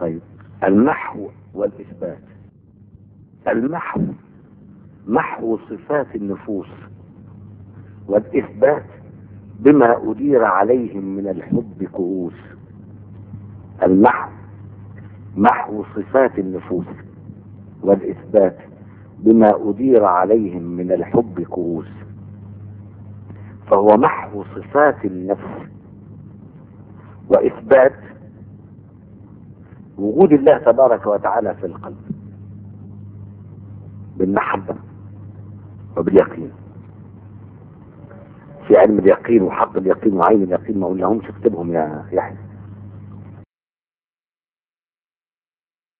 طيب، المحو والإثبات. المحو محو صفات النفوس، والإثبات بما أدير عليهم من الحب كؤوس. المحو محو صفات النفوس، والإثبات بما أدير عليهم من الحب كؤوس. فهو محو صفات النفس، وإثبات وجود الله تبارك وتعالى في القلب بالمحبة وباليقين. في علم اليقين وحق اليقين وعين اليقين ما قلناهمش، اكتبهم يا يحيى.